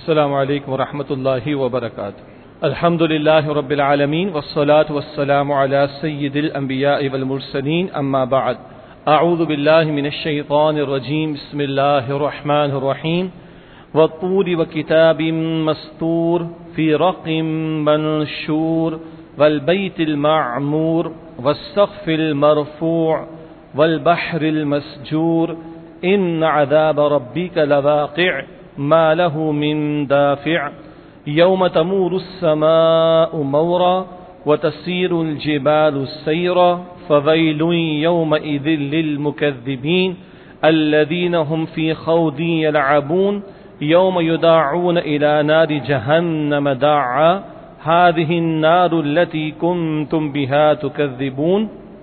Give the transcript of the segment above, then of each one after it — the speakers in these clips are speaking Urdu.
السلام علیکم ورحمۃ اللہ وبرکاتہ. الحمد للہ رب العالمین والصلاة والسلام علی سید الانبیاء والمرسلین اما بعد. اعوذ باللہ من الشیطان الرجیم. بسم اللہ الرحمن الرحیم. والطور وکتاب مسطور فی رق منشور والبیت المعمور والسقف المرفوع والبحر المسجور ان عذاب ربک لواقع ما له من دافع يوم تمور السماء مورا وتسير الجبال سيرا فويل يومئذ للمكذبين الذين هم في خوض يلعبون يوم يداعون إلى نار جهنم داعا هذه النار التي كنتم بها تكذبون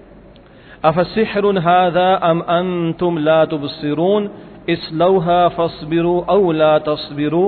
أفسحر هذا أم أنتم لا تبصرون اصلوها فاصبروا او لا تصبروا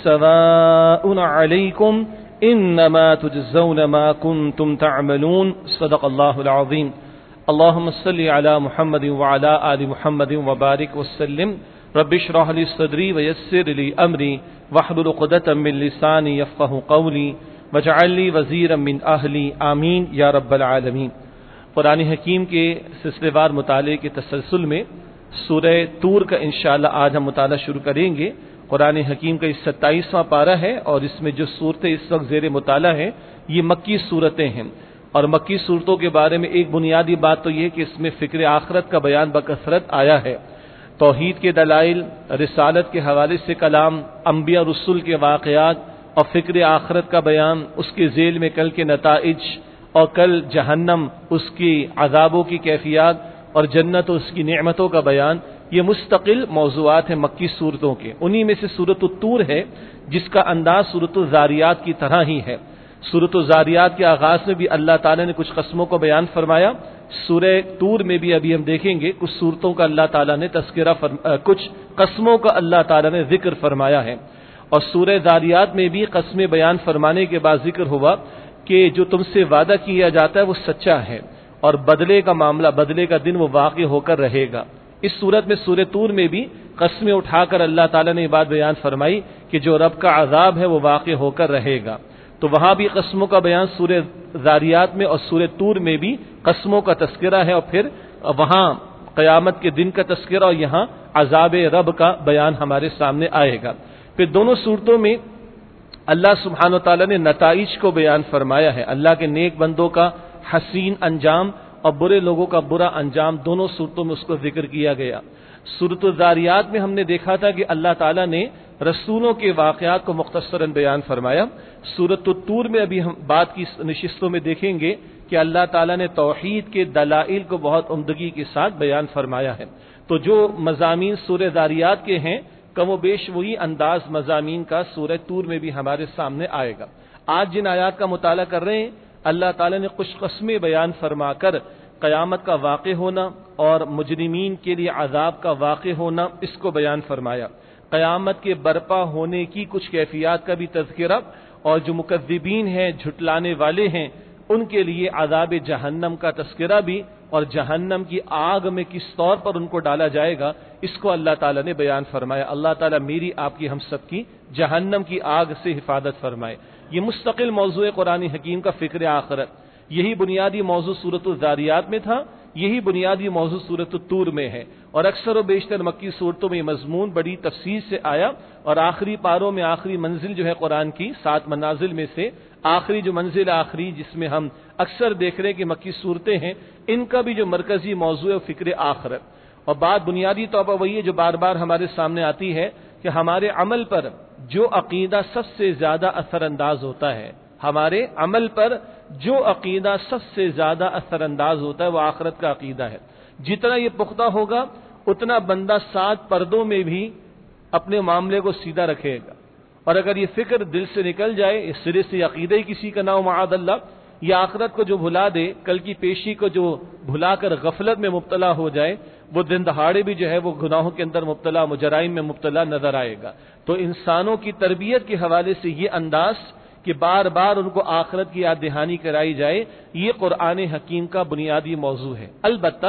سواء عليكم انما تجزون ما كنتم تعملون. صدق اللہ العظیم. اللهم صل على محمد وعلى آل محمد وبارك وسلم. رب اشرح لي صدري ويسر لي امري واحلل عقدة من لساني يفقهوا قولي واجعل لي وزيرا من اهلي آمین یا رب العالمین. قرآن حکیم کے سلسلے وار مطالعے کے تسلسل میں سورہ طور کا انشاءاللہ آج ہم مطالعہ شروع کریں گے. قرآن حکیم کا 27واں پارہ ہے اور اس میں جو صورتیں اس وقت زیر مطالعہ ہیں یہ مکی صورتیں ہیں. اور مکی صورتوں کے بارے میں ایک بنیادی بات تو یہ کہ اس میں فکر آخرت کا بیان بکثرت آیا ہے. توحید کے دلائل، رسالت کے حوالے سے کلام، انبیاء رسول کے واقعات اور فکر آخرت کا بیان، اس کے ذیل میں کل کے نتائج اور کل جہنم، اس کی عذابوں کی کیفیات اور جنت و اس کی نعمتوں کا بیان، یہ مستقل موضوعات ہیں مکی صورتوں کے. انہی میں سے سورۃ الطور ہے جس کا انداز سورۃ الذاریات کی طرح ہی ہے. سورۃ الذاریات کے آغاز میں بھی اللہ تعالیٰ نے کچھ قسموں کو بیان فرمایا. سورہ طور میں بھی ابھی ہم دیکھیں گے کچھ صورتوں کا اللہ تعالیٰ نے تذکرہ کچھ قسموں کا اللہ تعالیٰ نے ذکر فرمایا ہے. اور سورہ ذاریات میں بھی قسمیں بیان فرمانے کے بعد ذکر ہوا کہ جو تم سے وعدہ کیا جاتا ہے وہ سچا ہے اور بدلے کا معاملہ، بدلے کا دن وہ واقع ہو کر رہے گا. اس صورت میں سورہ طور میں بھی قسمیں اٹھا کر اللہ تعالیٰ نے یہ بات بیان فرمائی کہ جو رب کا عذاب ہے وہ واقع ہو کر رہے گا. تو وہاں بھی قسموں کا بیان سورہ ذاریات میں اور سورہ طور میں بھی قسموں کا تذکرہ ہے، اور پھر وہاں قیامت کے دن کا تذکرہ اور یہاں عذاب رب کا بیان ہمارے سامنے آئے گا. پھر دونوں صورتوں میں اللہ سبحانہ و تعالیٰ نے نتائج کو بیان فرمایا ہے. اللہ کے نیک بندوں کا حسین انجام اور برے لوگوں کا برا انجام دونوں صورتوں میں اس کو ذکر کیا گیا. سورۃ الذاریات میں ہم نے دیکھا تھا کہ اللہ تعالیٰ نے رسولوں کے واقعات کو مختصراً بیان فرمایا. سورۃ الطور میں ابھی ہم بعد کی نشستوں میں دیکھیں گے کہ اللہ تعالیٰ نے توحید کے دلائل کو بہت عمدگی کے ساتھ بیان فرمایا ہے. تو جو مضامین سورہ ذاریات کے ہیں کم و بیش وہی انداز مضامین کا سورہ طور میں بھی ہمارے سامنے آئے گا. آج جن آیات کا مطالعہ کر رہے ہیں اللہ تعالیٰ نے کچھ قسمیں بیان فرما کر قیامت کا واقع ہونا اور مجرمین کے لیے عذاب کا واقع ہونا اس کو بیان فرمایا. قیامت کے برپا ہونے کی کچھ کیفیات کا بھی تذکرہ اور جو مکذبین ہیں، جھٹلانے والے ہیں، ان کے لیے عذاب جہنم کا تذکرہ بھی اور جہنم کی آگ میں کس طور پر ان کو ڈالا جائے گا اس کو اللہ تعالیٰ نے بیان فرمایا. اللہ تعالیٰ میری، آپ کی، ہم سب کی جہنم کی آگ سے حفاظت فرمائے. یہ مستقل موضوع قرآن حکیم کا فکر آخرت. یہی بنیادی موضوع سورۃ الذاریات میں تھا، یہی بنیادی موضوع سورۃ الطور میں ہے. اور اکثر و بیشتر مکی صورتوں میں یہ مضمون بڑی تفصیل سے آیا اور آخری پاروں میں آخری منزل جو ہے قرآن کی 7 منازل میں سے آخری جو منزل آخری جس میں ہم اکثر دیکھ رہے ہیں کہ مکی صورتیں ہیں، ان کا بھی جو مرکزی موضوع ہے فکر آخرت. اور بات بنیادی طور پر وہی ہے جو بار بار ہمارے سامنے آتی ہے کہ ہمارے عمل پر جو عقیدہ سب سے زیادہ اثر انداز ہوتا ہے، ہمارے عمل پر جو عقیدہ سب سے زیادہ اثر انداز ہوتا ہے وہ آخرت کا عقیدہ ہے. جتنا یہ پختہ ہوگا اتنا بندہ 7 پردوں میں بھی اپنے معاملے کو سیدھا رکھے گا. اور اگر یہ فکر دل سے نکل جائے، اس سرے سے عقیدہ ہی کسی کا نہ ہو معاذ اللہ، یہ آخرت کو جو بھلا دے، کل کی پیشی کو جو بھلا کر غفلت میں مبتلا ہو جائے، وہ دن دہاڑے بھی جو ہے وہ گناہوں کے اندر مبتلا، مجرائم میں مبتلا نظر آئے گا. تو انسانوں کی تربیت کے حوالے سے یہ انداز کہ بار بار ان کو آخرت کی یاد دہانی کرائی جائے، یہ قرآن حکیم کا بنیادی موضوع ہے. البتہ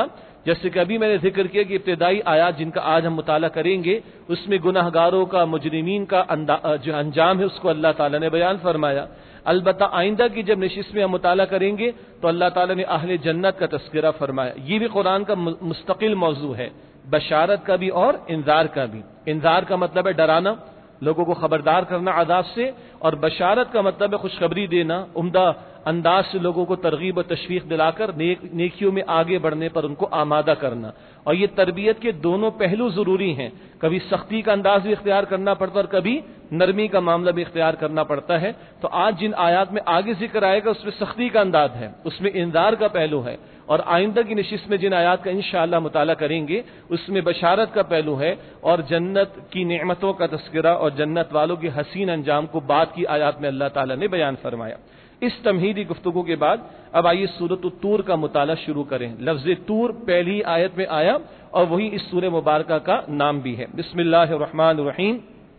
جیسے کہ ابھی میں نے ذکر کیا کہ ابتدائی آیات جن کا آج ہم مطالعہ کریں گے اس میں گناہگاروں کا، مجرمین کا جو انجام ہے اس کو اللہ تعالیٰ نے بیان فرمایا۔ البتہ آئندہ کی جب نشست میں ہم مطالعہ کریں گے تو اللہ تعالیٰ نے اہل جنت کا تذکرہ فرمایا۔ یہ بھی قرآن کا مستقل موضوع ہے، بشارت کا بھی اور انذار کا بھی۔ انذار کا مطلب ہے ڈرانا، لوگوں کو خبردار کرنا عذاب سے، اور بشارت کا مطلب ہے خوشخبری دینا، عمدہ انداز سے لوگوں کو ترغیب و تشویق دلا کر نیکیوں میں آگے بڑھنے پر ان کو آمادہ کرنا۔ اور یہ تربیت کے دونوں پہلو ضروری ہیں، کبھی سختی کا انداز بھی اختیار کرنا پڑتا ہے اور کبھی نرمی کا معاملہ بھی اختیار کرنا پڑتا ہے۔ تو آج جن آیات میں آگے ذکر آئے گا اس میں سختی کا انداز ہے، اس میں انذار کا پہلو ہے، اور آئندہ کی نشست میں جن آیات کا انشاءاللہ مطالعہ کریں گے اس میں بشارت کا پہلو ہے اور جنت کی نعمتوں کا تذکرہ اور جنت والوں کے حسین انجام کو بعد کی آیات میں اللہ تعالیٰ نے بیان فرمایا۔ اس تمہیدی گفتگو کے بعد اب آئیے سورۃ الطور کا مطالعہ شروع کریں۔ لفظ طور پہلی آیت میں آیا اور وہی اس سورہ مبارکہ کا نام بھی ہے۔ بسم اللہ الرحمن الرحیم۔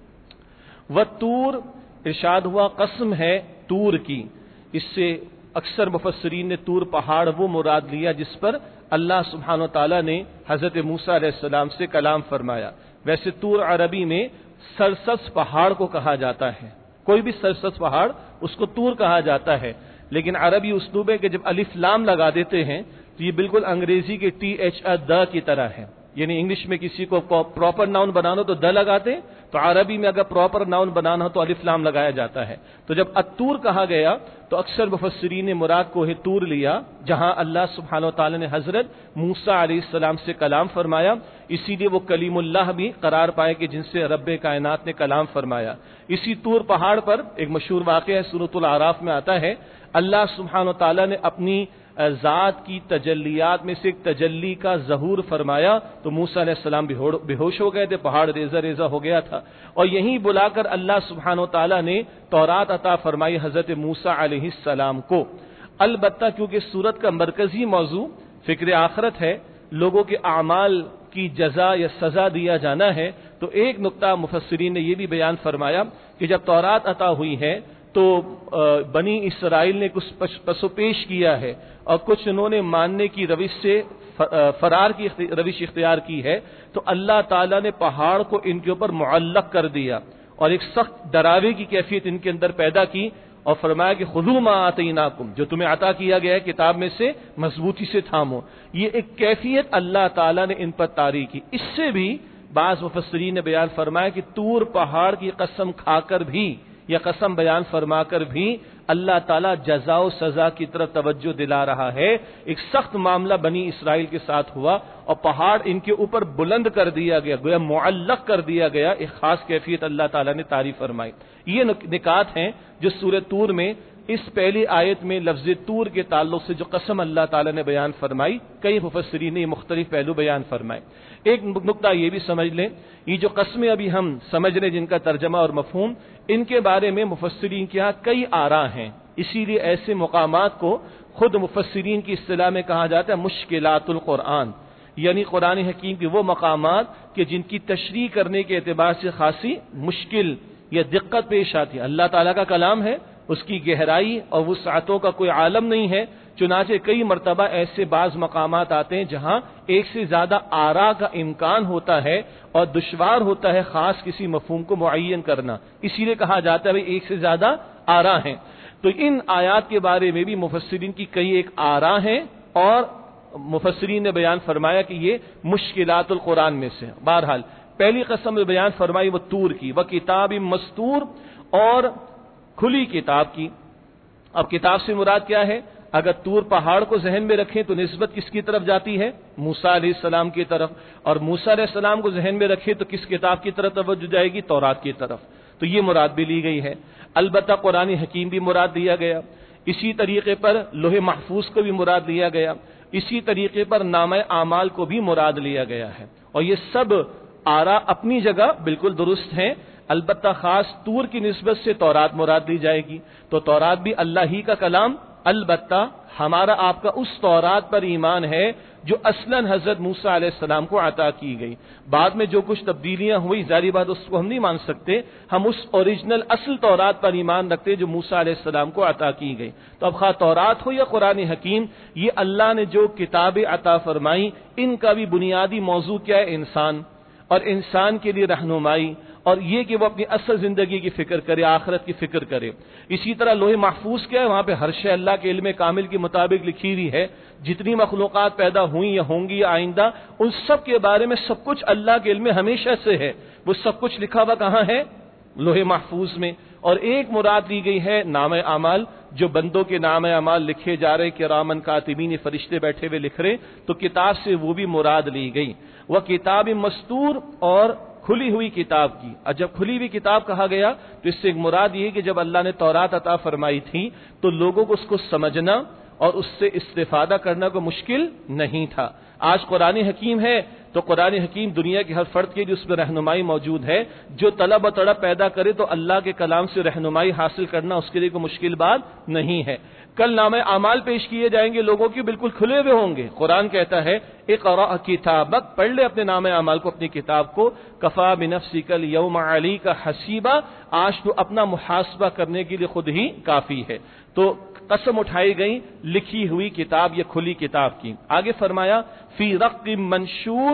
والطور، ارشاد ہوا قسم ہے طور کی۔ اس سے اکثر مفسرین نے طور پہاڑ وہ مراد لیا جس پر اللہ سبحانہ وتعالیٰ نے حضرت موسیٰ علیہ السلام سے کلام فرمایا۔ ویسے طور عربی میں سرسبز پہاڑ کو کہا جاتا ہے، کوئی بھی سرسبز پہاڑ اس کو طور کہا جاتا ہے، لیکن عربی اسلوب ہے کہ جب الف لام لگا دیتے ہیں تو یہ بالکل انگریزی کے TH کی طرح ہے، یعنی انگلش میں کسی کو پراپر ناؤن بنانا تو د لگاتے، تو عربی میں اگر پراپر ناؤن بنانا ہو تو الف لام لگایا جاتا ہے۔ تو جب الطور کہا گیا تو اکثر مفسرین نے مراد کوہ طور لیا جہاں اللہ سبحانہ وتعالی نے حضرت موسیٰ علیہ السلام سے کلام فرمایا، اسی لیے وہ کلیم اللہ بھی قرار پائے کہ جن سے رب کائنات نے کلام فرمایا۔ اسی طور پہاڑ پر ایک مشہور واقعہ ہے، سورۃ الاعراف میں آتا ہے، اللہ سبحانہ وتعالی نے اپنی ذات کی تجلیات میں سے ایک تجلی کا ظہور فرمایا تو موسیٰ علیہ السلام بے ہوش ہو گئے تھے، پہاڑ ریزہ ریزہ ہو گیا تھا، اور یہیں بلا کر اللہ سبحانہ وتعالی نے تورات عطا فرمائی حضرت موسیٰ علیہ السلام کو۔ البتہ کیونکہ سورت کا مرکزی موضوع فکر آخرت ہے، لوگوں کے اعمال کی جزا یا سزا دیا جانا ہے، تو ایک نقطہ مفسرین نے یہ بھی بیان فرمایا کہ جب تورات عطا ہوئی ہے تو بنی اسرائیل نے کچھ پس و پیش کیا ہے اور کچھ انہوں نے ماننے کی روش سے فرار کی روش اختیار کی ہے، تو اللہ تعالیٰ نے پہاڑ کو ان کے اوپر معلق کر دیا اور ایک سخت ڈراوے کی کیفیت ان کے اندر پیدا کی اور فرمایا کہ خذوا ما آتیناکم، جو تمہیں عطا کیا گیا ہے کتاب میں سے مضبوطی سے تھامو۔ یہ ایک کیفیت اللہ تعالیٰ نے ان پر طاری کی۔ اس سے بھی بعض مفسرین نے بیان فرمایا کہ طور پہاڑ کی قسم کھا کر بھی یا قسم بیان فرما کر بھی اللہ تعالیٰ جزا و سزا کی طرف توجہ دلا رہا ہے۔ ایک سخت معاملہ بنی اسرائیل کے ساتھ ہوا اور پہاڑ ان کے اوپر بلند کر دیا گیا، گویا معلق کر دیا گیا، ایک خاص کیفیت اللہ تعالیٰ نے تعریف فرمائی۔ یہ نکات ہیں جو سورہ طور میں اس پہلی آیت میں لفظ طور کے تعلق سے جو قسم اللہ تعالیٰ نے بیان فرمائی، کئی مفسرین نے مختلف پہلو بیان فرمائے۔ ایک نقطہ یہ بھی سمجھ لیں، یہ جو قسمیں ابھی ہم سمجھ رہے جن کا ترجمہ اور مفہوم، ان کے بارے میں مفسرین کے ہاں کئی آراء ہیں، اسی لیے ایسے مقامات کو خود مفسرین کی اصطلاح میں کہا جاتا ہے مشکلات القرآن، یعنی قرآن حکیم کے وہ مقامات کہ جن کی تشریح کرنے کے اعتبار سے خاصی مشکل یا دقت پیش آتی ہے۔ اللہ تعالیٰ کا کلام ہے، اس کی گہرائی اور وسعتوں کا کوئی عالم نہیں ہے، چنانچہ کئی مرتبہ ایسے بعض مقامات آتے ہیں جہاں ایک سے زیادہ آراء کا امکان ہوتا ہے اور دشوار ہوتا ہے خاص کسی مفہوم کو معین کرنا، اسی لیے کہا جاتا ہے ایک سے زیادہ آراء ہیں۔ تو ان آیات کے بارے میں بھی مفسرین کی کئی ایک آراء ہیں اور مفسرین نے بیان فرمایا کہ یہ مشکلات القرآن میں سے۔ بہرحال پہلی قسم میں بیان فرمائی وہ طور کی، وہ کتاب مستور، اور کھلی کتاب کی۔ اب کتاب سے مراد کیا ہے؟ اگر طور پہاڑ کو ذہن میں رکھیں تو نسبت کس کی طرف جاتی ہے؟ موسیٰ علیہ السلام کی طرف، اور موسیٰ علیہ السلام کو ذہن میں رکھیں تو کس کتاب کی طرف توجہ جائے گی؟ تورات کی طرف، تو یہ مراد بھی لی گئی ہے۔ البتہ قرآن حکیم بھی مراد دیا گیا، اسی طریقے پر لوح محفوظ کو بھی مراد لیا گیا، اسی طریقے پر نامہ اعمال کو بھی مراد لیا گیا ہے، اور یہ سب آراء اپنی جگہ بالکل درست ہیں۔ البتہ خاص طور کی نسبت سے تورات مراد دی جائے گی، تو تورات بھی اللہ ہی کا کلام البتہ ہمارا آپ کا اس تورات پر ایمان ہے جو اصلاً حضرت موسیٰ علیہ السلام کو عطا کی گئی. بعد میں جو کچھ تبدیلیاں ہوئی ظاہری بات اس کو ہم نہیں مان سکتے، ہم اس اوریجنل اصل تورات پر ایمان رکھتے جو موسیٰ علیہ السلام کو عطا کی گئی. تو اب خواہ تورات ہو یا قرآن حکیم، یہ اللہ نے جو کتابیں عطا فرمائی ان کا بھی بنیادی موضوع کیا ہے؟ انسان، اور انسان کے لیے رہنمائی، اور یہ کہ وہ اپنی اصل زندگی کی فکر کرے، آخرت کی فکر کرے. اسی طرح لوح محفوظ کیا ہے؟ وہاں پہ ہر شے اللہ کے علم کامل کے مطابق لکھی ہوئی ہے. جتنی مخلوقات پیدا ہوئی یا ہوں گی یا آئندہ، ان سب کے بارے میں سب کچھ اللہ کے علم ہمیشہ سے ہے. وہ سب کچھ لکھا ہوا کہاں ہے؟ لوح محفوظ میں. اور ایک مراد دی گئی ہے نام اعمال، جو بندوں کے نام اعمال لکھے جا رہے کرامن کاتبین، فرشتے بیٹھے ہوئے لکھ رہے، تو کتاب سے وہ بھی مراد لی گئی. وہ کتاب مستور، اور کھلی ہوئی کتاب کی. اور جب کھلی ہوئی کتاب کہا گیا تو اس سے ایک مراد یہ کہ جب اللہ نے تورات عطا فرمائی تھی تو لوگوں کو اس کو سمجھنا اور اس سے استفادہ کرنا کو مشکل نہیں تھا. آج قرآن حکیم ہے تو قرآن حکیم دنیا کے ہر فرد کے لیے اس میں رہنمائی موجود ہے. جو طلب و طڑب پیدا کرے تو اللہ کے کلام سے رہنمائی حاصل کرنا اس کے لیے کوئی مشکل بات نہیں ہے. کل نام اعمال پیش کیے جائیں گے، لوگوں کے بالکل کھلے ہوئے ہوں گے. قرآن کہتا ہے اقرأ کتابک، پڑھ لے اپنے نام اعمال کو، اپنی کتاب کو. کفا بنفسک الیوم علیک حسیبا، آج تو اپنا محاسبہ کرنے کے لیے خود ہی کافی ہے. تو قسم اٹھائی گئی لکھی ہوئی کتاب یا کھلی کتاب کی. آگے فرمایا فی رق منشور،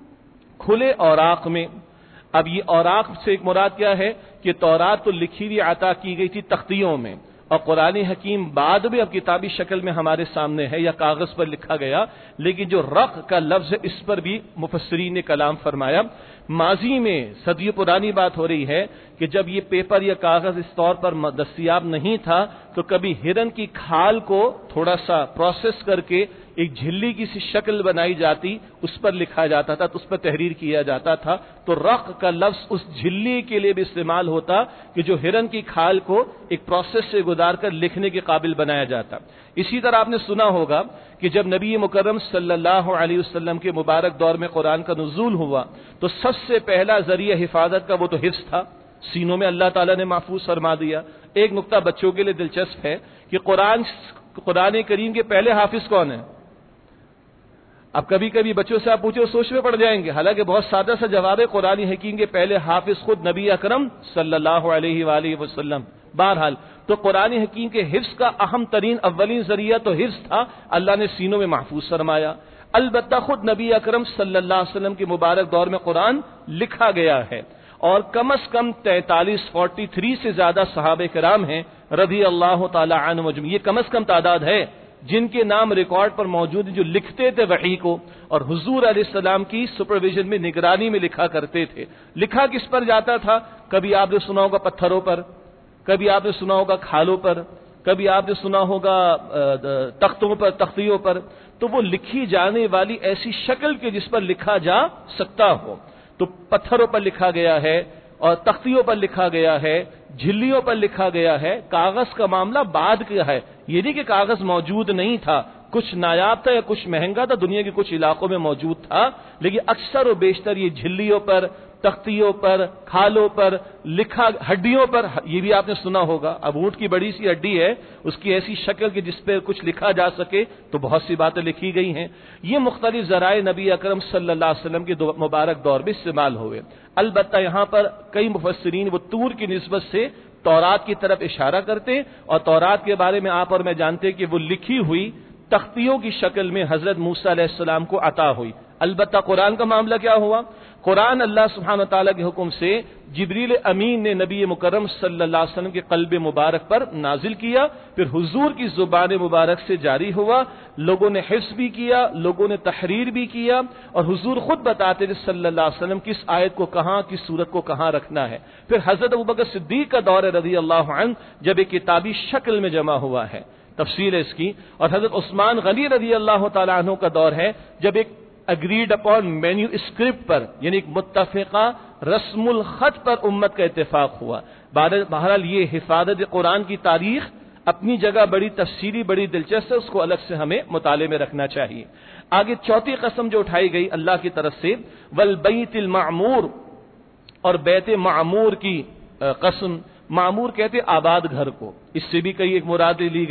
کھلے اوراق میں. اب یہ اوراق سے ایک مراد کیا ہے کہ تورات تو لکھی ہوئی عطا کی گئی تھی تختیوں میں، اور قرآن حکیم بعد میں اب کتابی شکل میں ہمارے سامنے ہے یا کاغذ پر لکھا گیا. لیکن جو رق کا لفظ ہے اس پر بھی مفسرین نے کلام فرمایا. ماضی میں صدیوں پرانی بات ہو رہی ہے کہ جب یہ پیپر یا کاغذ اس طور پر دستیاب نہیں تھا تو کبھی ہرن کی کھال کو تھوڑا سا پروسیس کر کے ایک جھلی کی سی شکل بنائی جاتی، اس پر لکھا جاتا تھا، تو اس پر تحریر کیا جاتا تھا. تو رق کا لفظ اس جھلی کے لیے بھی استعمال ہوتا کہ جو ہرن کی کھال کو ایک پروسیس سے گزار کر لکھنے کے قابل بنایا جاتا. اسی طرح آپ نے سنا ہوگا کہ جب نبی مکرم صلی اللہ علیہ وسلم کے مبارک دور میں قرآن کا نزول ہوا تو سب سے پہلا ذریعہ حفاظت کا وہ تو حفظ تھا، سینوں میں اللہ تعالیٰ نے محفوظ فرما دیا. ایک نقطہ بچوں کے لیے دلچسپ ہے کہ قرآن کریم کے پہلے حافظ کون ہیں؟ اب کبھی کبھی بچوں سے آپ پوچھو سوچ میں پڑ جائیں گے، حالانکہ بہت سادہ سا جواب ہے. قرآن حکیم کے پہلے حافظ خود نبی اکرم صلی اللہ علیہ وآلہ وسلم. بہرحال تو قرآن حکیم کے حفظ کا اہم ترین اولین ذریعہ تو حفظ تھا، اللہ نے سینوں میں محفوظ فرمایا. البتہ خود نبی اکرم صلی اللہ علیہ وسلم کے مبارک دور میں قرآن لکھا گیا ہے، اور کم از کم 43 سے زیادہ صحابہ کرام ہیں رضی اللہ تعالی عنہم اجمعین. یہ کم از کم تعداد ہے جن کے نام ریکارڈ پر موجود ہیں، جو لکھتے تھے وحی کو اور حضور علیہ السلام کی سپرویژن میں، نگرانی میں لکھا کرتے تھے. لکھا کس پر جاتا تھا؟ کبھی آپ نے سنا ہوگا پتھروں پر، کبھی آپ نے سنا ہوگا کھالوں پر، کبھی آپ نے سنا ہوگا تختوں پر، تختیوں پر. تو وہ لکھی جانے والی ایسی شکل کے جس پر لکھا جا سکتا ہو. تو پتھروں پر لکھا گیا ہے اور تختیوں پر لکھا گیا ہے، جھلیوں پر لکھا گیا ہے. کاغذ کا معاملہ بعد کا ہے، یہ نہیں کہ کاغذ موجود نہیں تھا، کچھ نایاب تھا یا کچھ مہنگا تھا، دنیا کے کچھ علاقوں میں موجود تھا، لیکن اکثر و بیشتر یہ جھلیوں پر، تختیوں پر، کھالوں پر لکھا. ہڈیوں پر، یہ بھی آپ نے سنا ہوگا، اب اونٹ کی بڑی سی ہڈی ہے، اس کی ایسی شکل کہ جس پہ کچھ لکھا جا سکے، تو بہت سی باتیں لکھی گئی ہیں. یہ مختلف ذرائع نبی اکرم صلی اللہ علیہ وسلم کے مبارک دور میں استعمال ہوئے. البتہ یہاں پر کئی مفسرین وہ طور کی نسبت سے تورات کی طرف اشارہ کرتے، اور تورات کے بارے میں آپ اور میں جانتے کہ وہ لکھی ہوئی تختیوں کی شکل میں حضرت موسیٰ علیہ السلام کو عطا ہوئی. البتہ قرآن کا معاملہ کیا ہوا؟ قرآن اللہ سبحانہ تعالیٰ کے حکم سے جبریل امین نے نبی مکرم صلی اللہ علیہ وسلم کے قلب مبارک پر نازل کیا، پھر حضور کی زبان مبارک سے جاری ہوا. لوگوں نے حفظ بھی کیا، لوگوں نے تحریر بھی کیا، اور حضور خود بتاتے تھے صلی اللہ علیہ وسلم کس آیت کو کہاں، کس سورت کو کہاں رکھنا ہے. پھر حضرت ابوبکر صدیق کا دور رضی اللہ عنہ جب ایک کتابی شکل میں جمع ہوا ہے، تفصیل ہے اس کی. اور حضرت عثمان غنی رضی اللہ تعالیٰ عنہ کا دور ہے جب ایک اگریڈ اپون مینیو اسکرپٹ پر، یعنی ایک متفقہ رسم الخط پر امت کا اتفاق ہوا. بہرحال یہ حفاظت قرآن کی تاریخ اپنی جگہ بڑی تفصیلی، بڑی دلچسپ ہے، اس کو الگ سے ہمیں مطالعے میں رکھنا چاہیے. آگے چوتھی قسم جو اٹھائی گئی اللہ کی طرف سے، والبیت المعمور، اور بیت معمور کی قسم. معمور کہتے آباد گھر کو، اس سے بھی کئی ایک مرادیں لی گئیں.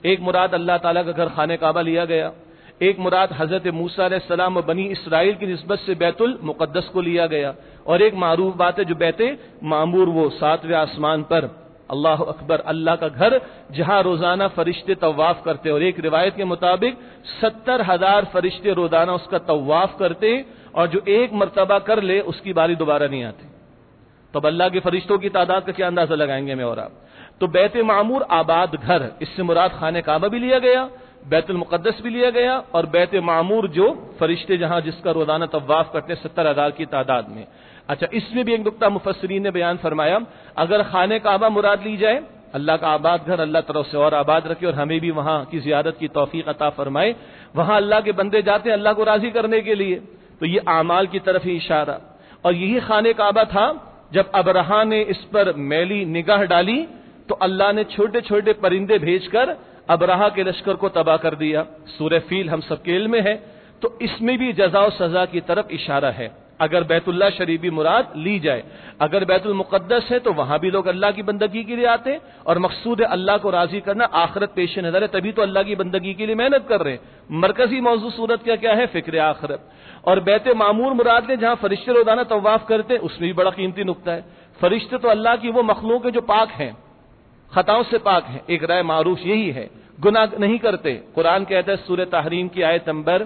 ایک مراد اللہ تعالیٰ کا گھر خانہ کعبہ لیا گیا، ایک مراد حضرت موسیٰ علیہ السلام و بنی اسرائیل کی نسبت سے بیت المقدس کو لیا گیا، اور ایک معروف بات ہے جو بیت معمور، وہ 7ویں آسمان پر، اللہ اکبر، اللہ کا گھر جہاں روزانہ فرشتے طواف کرتے، اور ایک روایت کے مطابق 70,000 فرشتے روزانہ اس کا طواف کرتے، اور جو ایک مرتبہ کر لے اس کی باری دوبارہ نہیں آتی۔ تو اب اللہ کے فرشتوں کی تعداد کا کیا اندازہ لگائیں گے میں اور آپ؟ تو بیت معمور آباد گھر، اس سے مراد خانہ کعبہ بھی لیا گیا، بیت المقدس بھی لیا گیا، اور بیت معمور جو فرشتے جہاں جس کا روزانہ طواف کرتے 70,000 کی تعداد میں۔ اچھا، اس میں بھی ایک نقطہ مفسرین نے بیان فرمایا، اگر خانہ کعبہ مراد لی جائے، اللہ کا آباد گھر اللہ طرف سے اور آباد رکھے اور ہمیں بھی وہاں کی زیارت کی توفیق عطا فرمائے، وہاں اللہ کے بندے جاتے ہیں اللہ کو راضی کرنے کے لیے، تو یہ اعمال کی طرف ہی اشارہ۔ اور یہی خانہ کعبہ تھا جب ابرہا نے اس پر میلی نگاہ ڈالی تو اللہ نے چھوٹے چھوٹے پرندے بھیج کر ابرہا کے لشکر کو تباہ کر دیا، سورہ فیل ہم سب کے علم میں ہے۔ تو اس میں بھی جزا و سزا کی طرف اشارہ ہے، اگر بیت اللہ شریف بھی مراد لی جائے۔ اگر بیت المقدس ہے تو وہاں بھی لوگ اللہ کی بندگی کے لیے آتے، اور مقصود ہے اللہ کو راضی کرنا، آخرت پیش نظر ہے، تبھی تو اللہ کی بندگی کے لیے محنت کر رہے ہیں۔ مرکزی موضوع صورت کیا ہے؟ فکر آخرت۔ اور بیت معمور مراد لے جہاں فرشتے روزانہ طواف کرتے، اس میں بھی بڑا قیمتی نقطہ ہے۔ فرشتے تو اللہ کی وہ مخلوق ہیں جو پاک ہیں، خطاؤں سے پاک ہیں، ایک رائے معروف یہی ہے، گناہ نہیں کرتے۔ قرآن کہتا ہے سورہ تحریم کی آیت نمبر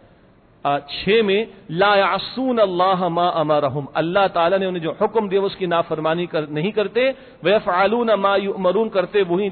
6 میں، لا یعصون اللہ ما امرہم، اللہ تعالیٰ نے انہیں جو حکم دیا اس کی نافرمانی نہیں کرتے، ویفعلون ما یؤمرون، کرتے وہی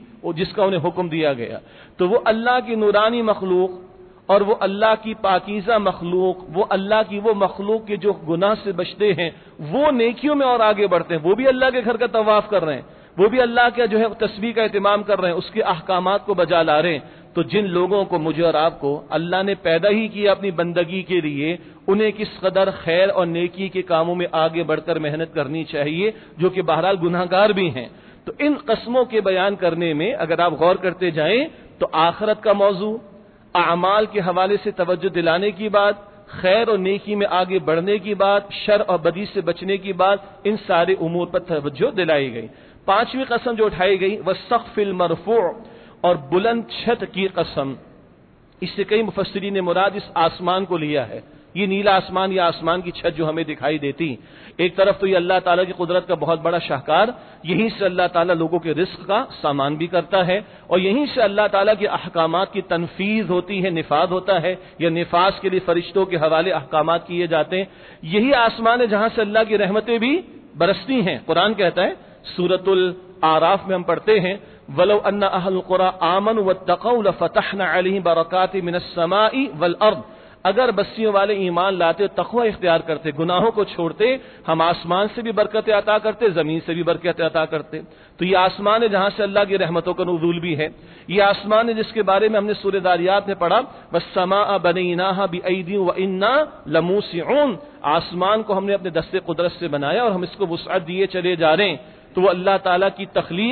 جس کا انہیں حکم دیا گیا۔ تو وہ اللہ کی نورانی مخلوق اور وہ اللہ کی پاکیزہ مخلوق، وہ اللہ کی وہ مخلوق کے جو گناہ سے بچتے ہیں، وہ نیکیوں میں اور آگے بڑھتے ہیں، وہ بھی اللہ کے گھر کا طواف کر رہے ہیں، وہ بھی اللہ کا جو ہے تسبیح کا اہتمام کر رہے ہیں، اس کے احکامات کو بجا لا رہے ہیں۔ تو جن لوگوں کو، مجھے اور آپ کو، اللہ نے پیدا ہی کیا اپنی بندگی کے لیے، انہیں کس قدر خیر اور نیکی کے کاموں میں آگے بڑھ کر محنت کرنی چاہیے، جو کہ بہرحال گناہگار بھی ہیں۔ تو ان قسموں کے بیان کرنے میں اگر آپ غور کرتے جائیں تو آخرت کا موضوع، اعمال کے حوالے سے توجہ دلانے کی بات، خیر اور نیکی میں آگے بڑھنے کی بات، شر اور بدی سے بچنے کی بات، ان سارے امور پر توجہ دلائی گئی۔ 5ویں قسم جو اٹھائی گئی، والسقف المرفوع، اور بلند چھت کی قسم۔ اس سے کئی مفسرین نے مراد اس آسمان کو لیا ہے، یہ نیلا آسمان یا آسمان کی چھت جو ہمیں دکھائی دیتی۔ ایک طرف تو یہ اللہ تعالیٰ کی قدرت کا بہت بڑا شاہکار، یہیں سے اللہ تعالیٰ لوگوں کے رزق کا سامان بھی کرتا ہے، اور یہیں سے اللہ تعالیٰ کے احکامات کی تنفیذ ہوتی ہے، نفاذ ہوتا ہے، یا نفاذ کے لیے فرشتوں کے حوالے احکامات کیے جاتے ہیں۔ یہی آسمان ہے جہاں سے اللہ کی رحمتیں بھی برستی ہیں۔ قرآن کہتا ہے سورۃ الاعراف میں ہم پڑھتے ہیں، وَلَوْ أَنَّ أَهْلَ الْقُرَىٰ آمَنُوا وَاتَّقَوْا لَفَتَحْنَا عَلَيْهِمْ بَرَكَاتٍ مِّنَ السَّمَاءِ وَالْأَرْضِ، اگر بستیوں والے ایمان لاتے، تقوی اختیار کرتے، گناہوں کو چھوڑتے، ہم آسمان سے بھی برکتیں عطا کرتے، زمین سے بھی برکتیں عطا کرتے۔ تو یہ آسمان ہے جہاں سے اللہ کی رحمتوں کا نزول بھی ہے۔ یہ آسمان ہے جس کے بارے میں ہم نے سورہ ذاریات میں پڑھا، وَالسَّمَاءَ بَنَيْنَاهَا بِأَيْدٍ وَإِنَّا لَمُوسِعُونَ، آسمان کو ہم نے اپنے دست قدرت سے بنایا اور ہم اس کو وسعت دیے چلے جا رہے ہیں۔ تو وہ اللہ تعالیٰ کی تخلیق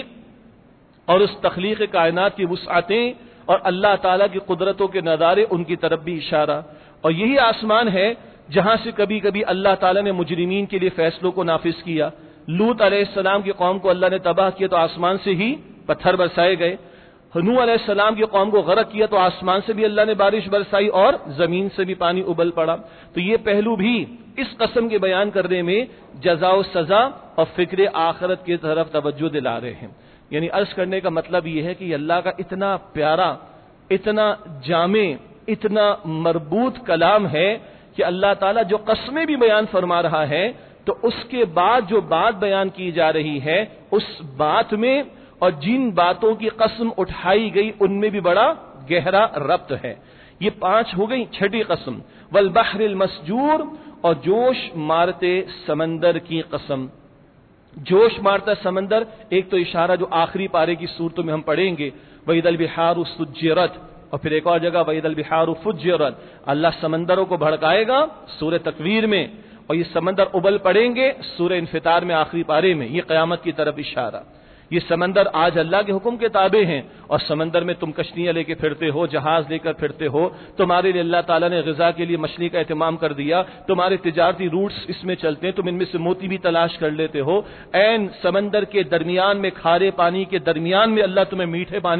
اور اس تخلیق کائنات کی وسعتیں اور اللہ تعالیٰ کی قدرتوں کے نظارے، ان کی طرف بھی اشارہ۔ اور یہی آسمان ہے جہاں سے کبھی کبھی اللہ تعالیٰ نے مجرمین کے لیے فیصلوں کو نافذ کیا۔ لوط علیہ السلام کی قوم کو اللہ نے تباہ کیا تو آسمان سے ہی پتھر برسائے گئے۔ نوح علیہ السلام کی قوم کو غرق کیا تو آسمان سے بھی اللہ نے بارش برسائی اور زمین سے بھی پانی ابل پڑا۔ تو یہ پہلو بھی اس قسم کے بیان کرنے میں جزا و سزا اور فکر آخرت کی طرف توجہ دلا رہے ہیں۔ یعنی عرض کرنے کا مطلب یہ ہے کہ اللہ کا اتنا پیارا، اتنا جامع، اتنا مربوط کلام ہے کہ اللہ تعالیٰ جو قسمیں بھی بیان فرما رہا ہے تو اس کے بعد جو بات بیان کی جا رہی ہے اس بات میں اور جن باتوں کی قسم اٹھائی گئی ان میں بھی بڑا گہرا ربط ہے۔ یہ 5 ہو گئی۔ 6ٹھی قسم، والبحر المسجور، اور جوش مارتے سمندر کی قسم۔ جوش مارتا سمندر، ایک تو اشارہ جو آخری پارے کی صورتوں میں ہم پڑھیں گے، وَإِذَا الْبِحَارُ سُجِّرَتْ، اور پھر ایک اور جگہ وَإِذَا الْبِحَارُ فُجِّرَتْ، اللہ سمندروں کو بھڑکائے گا سورہ تکویر میں، اور یہ سمندر ابل پڑیں گے سورہ انفطار میں آخری پارے میں، یہ قیامت کی طرف اشارہ۔ یہ سمندر آج اللہ کے حکم کے تابع ہیں، اور سمندر میں تم کشتیاں لے کے پھرتے ہو، جہاز لے کر پھرتے ہو، تمہارے لیے اللہ تعالیٰ نے غذا کے لیے مچھلی کا اہتمام کر دیا، تمہارے تجارتی روٹس اس میں چلتے ہیں، تم ان میں سے موتی بھی تلاش کر لیتے ہو، عین سمندر کے درمیان میں، کھارے پانی کے درمیان میں اللہ تمہیں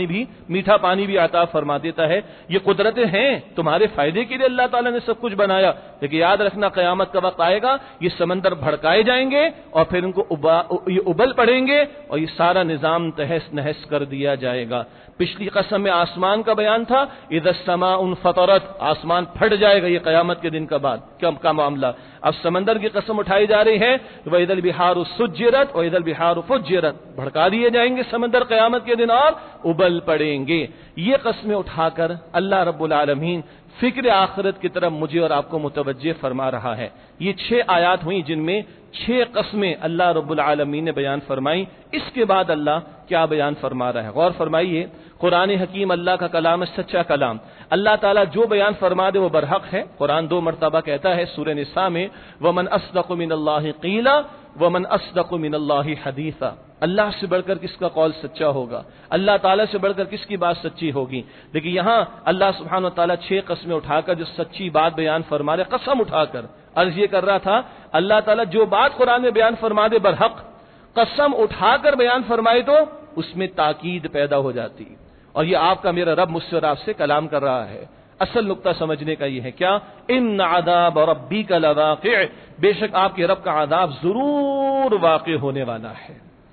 میٹھا پانی بھی عطا فرما دیتا ہے۔ یہ قدرتیں ہیں تمہارے فائدے کے لیے، اللہ تعالیٰ نے سب کچھ بنایا، لیکن یاد رکھنا قیامت کا وقت آئے گا، یہ سمندر بھڑکائے جائیں گے اور پھر ان کو یہ ابل پڑیں گے اور یہ سارا نظام تہس نہس کر دیا جائے گا۔ پچھلی قسم میں آسمان کا بیان تھا، اذا السماء انفطرت، آسمان پھٹ جائے گا، یہ قیامت کے دن کا بعد کا معاملہ۔ اب سمندر کی قسم اٹھائی جا رہی ہے، وَإِذَا الْبِحَارُ سُجِّرَتْ وَإِذَا الْبِحَارُ فُجِّرَتْ، بھڑکا دیے جائیں گے سمندر قیامت کے دن اور ابل پڑیں گے۔ یہ قسمیں اٹھا کر اللہ رب العالمین فکر آخرت کی طرف مجھے اور آپ کو متوجہ فرما رہا ہے۔ یہ 6 آیات ہوئیں جن میں 6 قسمیں اللہ رب العالمین نے بیان فرمائی۔ اس کے بعد اللہ کیا بیان فرما رہا ہے، غور فرمائیے۔ قرآن حکیم اللہ کا کلام ہے، سچا کلام۔ اللہ تعالیٰ جو بیان فرما دے وہ برحق ہے۔ قرآن 2 مرتبہ کہتا ہے سورہ نساء میں، وَمَنْ أَصْدَقُ مِنَ اللَّهِ قِيلًا وَمَنْ أَصْدَقُ مِنَ اللَّهِ حَدِيثًا، اللہ سے بڑھ کر کس کا قول سچا ہوگا، اللہ تعالیٰ سے بڑھ کر کس کی بات سچی ہوگی۔ لیکن یہاں اللہ سبحانہ و تعالیٰ 6 قسمیں اٹھا کر جو سچی بات بیان فرما رہے، قسم اٹھا کر عرض یہ کر رہا تھا، اللہ تعالیٰ جو بات قرآن میں بیان فرما دے برحق، قسم اٹھا کر بیان فرمائے تو اس میں تاکید پیدا ہو جاتی، اور یہ آپ کا میرا رب مجھ سے اور آپ سے کلام کر رہا ہے۔ اصل نقطہ سمجھنے کا یہ ہے کیا، ان عذاب ربک لواقع، بے شک آپ کے رب کا عذاب ضرور واقع ہونے والا ہے۔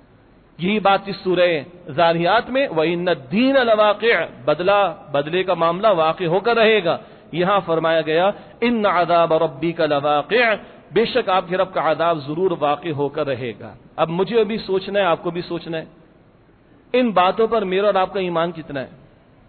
یہی بات اس سورہ ذاریات میں، وَإِنَّ الدِّينَ لَوَاقِعٌ، بدلے کا معاملہ واقع ہو کر رہے گا۔ یہاں فرمایا گیا ان عذاب ربک لواقع، بے شک آپ کے رب کا عذاب ضرور واقع ہو کر رہے گا۔ اب مجھے بھی سوچنا ہے، آپ کو بھی سوچنا ہے، ان باتوں پر میرا اور آپ کا ایمان کتنا ہے،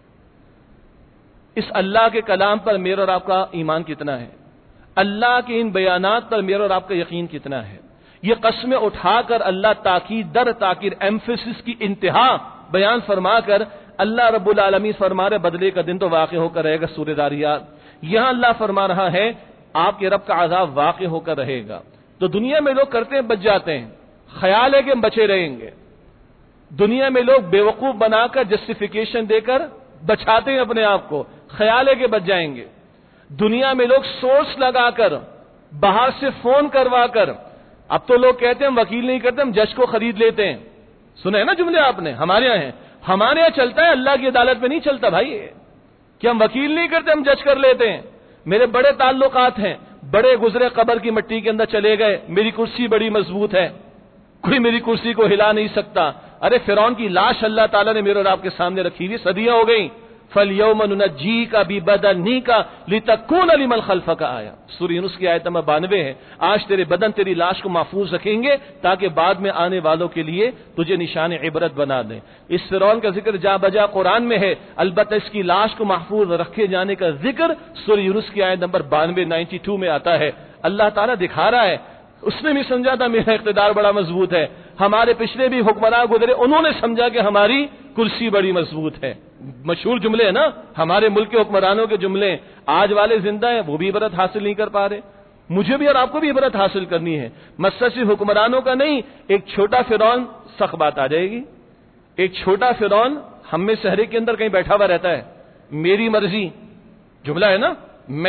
اس اللہ کے کلام پر میرا اور آپ کا ایمان کتنا ہے، اللہ کے ان بیانات پر میرا اور آپ کا یقین کتنا ہے۔ یہ قسمیں اٹھا کر اللہ تاکید در تاکید، ایمفیسس کی انتہا بیان فرما کر اللہ رب العالمین فرما رہے بدلے کا دن تو واقع ہو کر رہے گا۔ سورہ ذاریات یہاں اللہ فرما رہا ہے آپ کے رب کا عذاب واقع ہو کر رہے گا۔ تو دنیا میں لوگ کرتے ہیں بچ جاتے ہیں، خیال ہے کہ ہم بچے رہیں گے، دنیا میں لوگ بیوقوف بنا کر جسٹیفیکیشن دے کر بچاتے ہیں اپنے آپ کو، خیال ہے کہ بچ جائیں گے۔ دنیا میں لوگ سورس لگا کر، باہر سے فون کروا کر، اب تو لوگ کہتے ہیں ہم وکیل نہیں کرتے، ہم جج کو خرید لیتے ہیں، سنا ہے نا جملے آپ نے، ہمارے یہاں ہیں، ہمارے یہاں چلتا ہے، اللہ کی عدالت میں نہیں چلتا بھائی، کہ ہم وکیل نہیں کرتے، ہم جج کر لیتے ہیں۔ میرے بڑے تعلقات ہیں، بڑے گزرے قبر کی مٹی کے اندر چلے گئے، میری کرسی بڑی مضبوط ہے، کوئی میری کرسی کو ہلا نہیں سکتا۔ ارے فرعون کی لاش اللہ تعالیٰ نے میرے اور آپ کے سامنے رکھی ہوئی، صدیاں ہو گئیں۔ فَالْيَوْمَ نُنَجِّيكَ بِبَدَنِكَ لِتَكُونَ لِمَنْ خَلْفَكَ آیَةً، سورہ یونس کی آیت نمبر 92 ہے۔ آج تیرے بدن تیری لاش کو محفوظ رکھیں گے تاکہ بعد میں آنے والوں کے لیے تجھے نشان عبرت بنا دیں۔ اس فرعون کا ذکر جا بجا قرآن میں ہے، البتہ اس کی لاش کو محفوظ رکھے جانے کا ذکر سورہ یونس کی آیت نمبر 92 میں آتا ہے۔ اللہ تعالیٰ دکھا رہا ہے، اس نے بھی سمجھا تھا میرا اقتدار بڑا مضبوط ہے، ہمارے پچھلے بھی حکمراں گزرے، انہوں نے سمجھا کہ ہماری کرسی بڑی مضبوط ہے۔ مشہور جملے ہیں نا ہمارے ملک کے حکمرانوں کے جملے، آج والے زندہ ہیں وہ بھی عبرت حاصل نہیں کر پا رہے۔ مجھے بھی اور آپ کو بھی عبرت حاصل کرنی ہے، مسئلہ صرف حکمرانوں کا نہیں، ایک چھوٹا فرعون، سخت بات آ جائے گی، ایک چھوٹا فرعون ہم میں سے ہر ایک کے اندر کہیں بیٹھا ہوا رہتا ہے، میری مرضی جملہ ہے نا،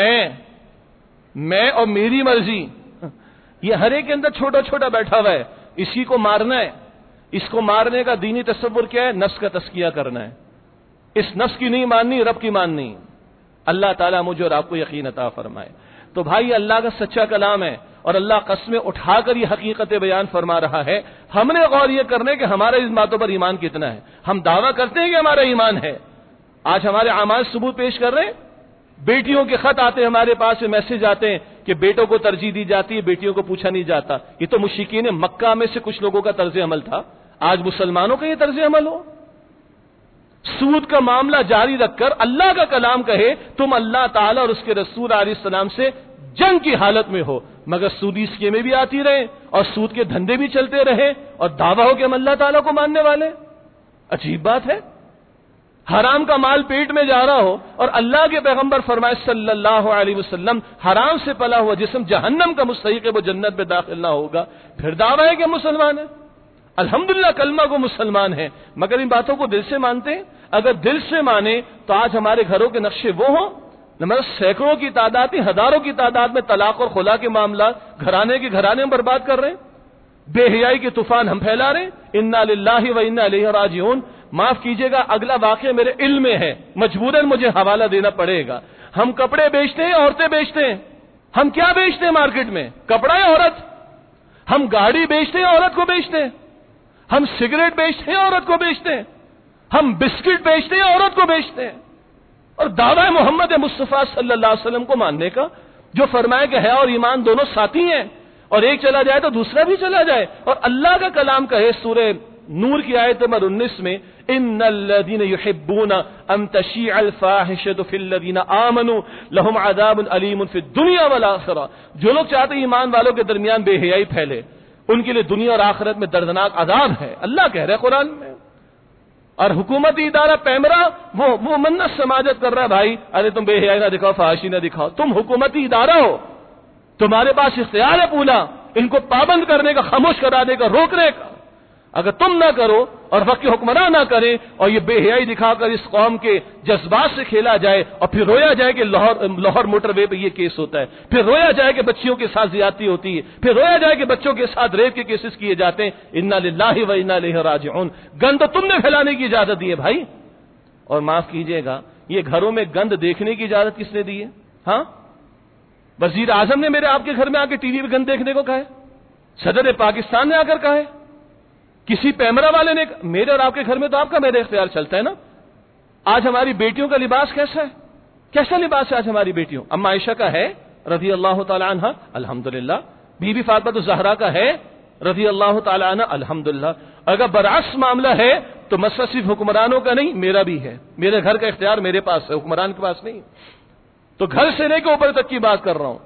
میں اور میری مرضی، یہ ہر ایک کے اندر چھوٹا چھوٹا بیٹھا ہوا ہے، اسی کو مارنا ہے۔ اس کو مارنے کا دینی تصور کیا ہے؟ نفس کا تزکیہ کرنا ہے، اس نفس کی نہیں ماننی، رب کی ماننی۔ اللہ تعالیٰ مجھے اور آپ کو یقین عطا فرمائے۔ تو بھائی اللہ کا سچا کلام ہے اور اللہ قسمیں اٹھا کر یہ حقیقت بیان فرما رہا ہے۔ ہم نے غور یہ کرنے کہ ہمارا اس باتوں پر ایمان کتنا ہے۔ ہم دعویٰ کرتے ہیں کہ ہمارا ایمان ہے، آج ہمارے اعمال ثبوت پیش کر رہے ہیں۔ بیٹیوں کے خط آتے ہیں ہمارے پاس، میسج آتے ہیں کہ بیٹوں کو ترجیح دی جاتی ہے، بیٹیوں کو پوچھا نہیں جاتا۔ یہ تو مشرکین مکہ میں سے کچھ لوگوں کا طرز عمل تھا، آج مسلمانوں کا یہ طرز عمل ہو۔ سود کا معاملہ جاری رکھ کر اللہ کا کلام کہے تم اللہ تعالیٰ اور اس کے رسول علیہ السلام سے جنگ کی حالت میں ہو، مگر سودی اسکیمیں بھی آتی رہے اور سود کے دھندے بھی چلتے رہے اور دعویٰ ہو کہ ہم اللہ تعالیٰ کو ماننے والے۔ عجیب بات ہے، حرام کا مال پیٹ میں جا رہا ہو اور اللہ کے پیغمبر فرمائے صلی اللہ علیہ وسلم حرام سے پلا ہوا جسم جہنم کا مستحق ہے، وہ جنت میں داخل نہ ہوگا، پھر دعویٰ ہے کہ مسلمان ہے۔ الحمدللہ کلمہ کو مسلمان ہیں، مگر ان باتوں کو دل سے مانتے ہیں؟ اگر دل سے مانے تو آج ہمارے گھروں کے نقشے وہ ہوں، نمبر سینکڑوں کی تعداد میں، ہزاروں کی تعداد میں طلاق اور خلا کے معاملات گھرانے کے گھرانے میں برباد کر رہے ہیں، بے حیائی کے طوفان ہم پھیلا رہے ہیں۔ انا للہ و انا الیہ راجعون۔ معاف کیجیے گا، اگلا واقعہ میرے علم میں ہے، مجبوراً مجھے حوالہ دینا پڑے گا۔ ہم کپڑے بیچتے ہیں، عورتیں بیچتے ہیں۔ ہم کیا بیچتے ہیں مارکیٹ میں؟ کپڑا یا عورت؟ ہم گاڑی بیچتے ہیں، عورت کو بیچتے ہیں۔ ہم سگریٹ بیچتے ہیں، عورت کو بیچتے ہیں۔ ہم بسکٹ بیچتے ہیں، عورت کو بیچتے ہیں۔ اور دعویٰ محمد مصطفیٰ صلی اللہ علیہ وسلم کو ماننے کا، جو فرمایا کہ حیا اور ایمان دونوں ساتھی ہیں، اور ایک چلا جائے تو دوسرا بھی چلا جائے۔ اور اللہ کا کلام کہے سورہ نور کی آیت نمبر 19 میں، ان الذين يحبون ان تشيع الفاحشة في الذين آمنوا لهم عذاب الیم في الدنيا والآخرة۔ جو لوگ چاہتے ہیں ایمان والوں کے درمیان بے حیائی پھیلے، ان کے لیے دنیا اور آخرت میں دردناک عذاب ہے، اللہ کہہ رہے قرآن میں۔ اور حکومتی ادارہ پیمرا وہ منت سماجت کر رہا ہے، بھائی ارے تم بے حیائی نہ دکھاؤ، فحاشی نہ دکھاؤ۔ تم حکومتی ادارہ ہو، تمہارے پاس اختیار ہے پورا ان کو پابند کرنے کا، خاموش کرانے کا، روکنے کا۔ اگر تم نہ کرو اور وقت کے حکمراں نہ کریں اور یہ بے حیائی دکھا کر اس قوم کے جذبات سے کھیلا جائے، اور پھر رویا جائے کہ لاہور موٹر وے پہ یہ کیس ہوتا ہے، پھر رویا جائے کہ بچیوں کے ساتھ زیادتی ہوتی ہے، پھر رویا جائے کہ بچوں کے ساتھ ریپ کے کیسز کیے جاتے ہیں، انا للہ و انا الیہ راجعون۔ گند تو تم نے پھیلانے کی اجازت دی ہے بھائی۔ اور معاف کیجیے گا، یہ گھروں میں گند دیکھنے کی اجازت کس نے دی ہے؟ ہاں، وزیر اعظم نے میرے آپ کے گھر میں آ کے ٹی وی پہ گند دیکھنے کو کہا ہے، صدر پاکستان نے آ کر کہا ہے، کسی پیمرا والے نے۔ میرے اور آپ کے گھر میں تو آپ کا میرا اختیار چلتا ہے نا۔ آج ہماری بیٹیوں کا لباس کیسا ہے؟ کیسا لباس ہے آج ہماری بیٹیوں؟ اما عائشہ کا ہے رضی اللہ تعالی عنہ، الحمدللہ۔ بی بی فاطمہ الزہرا کا ہے رضی اللہ تعالی عنہ، الحمدللہ۔ اگر برعکس معاملہ ہے تو مسئلہ صرف حکمرانوں کا نہیں، میرا بھی ہے۔ میرے گھر کا اختیار میرے پاس ہے، حکمران کے پاس نہیں۔ تو گھر سے لے کے اوپر تک کی بات کر رہا ہوں۔